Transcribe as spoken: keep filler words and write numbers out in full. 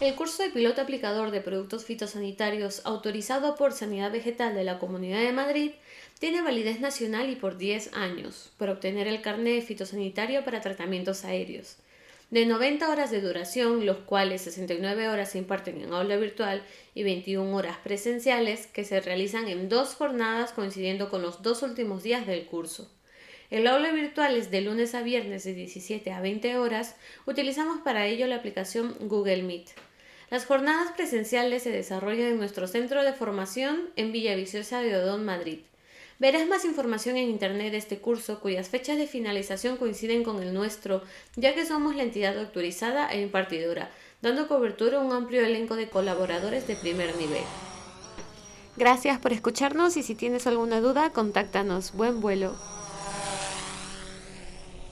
El curso de piloto aplicador de productos fitosanitarios autorizado por Sanidad Vegetal de la Comunidad de Madrid tiene validez nacional y por diez años, para obtener el carnet fitosanitario para tratamientos aéreos. De noventa horas de duración, los cuales sesenta y nueve horas se imparten en aula virtual y veintiuna horas presenciales, que se realizan en dos jornadas coincidiendo con los dos últimos días del curso. El aula virtual es de lunes a viernes de diecisiete a veinte horas. Utilizamos para ello la aplicación Google Meet. Las jornadas presenciales se desarrollan en nuestro centro de formación en Villaviciosa de Odón, Madrid. Verás más información en internet de este curso, cuyas fechas de finalización coinciden con el nuestro, ya que somos la entidad autorizada e impartidora, dando cobertura a un amplio elenco de colaboradores de primer nivel. Gracias por escucharnos y si tienes alguna duda, contáctanos. Buen vuelo.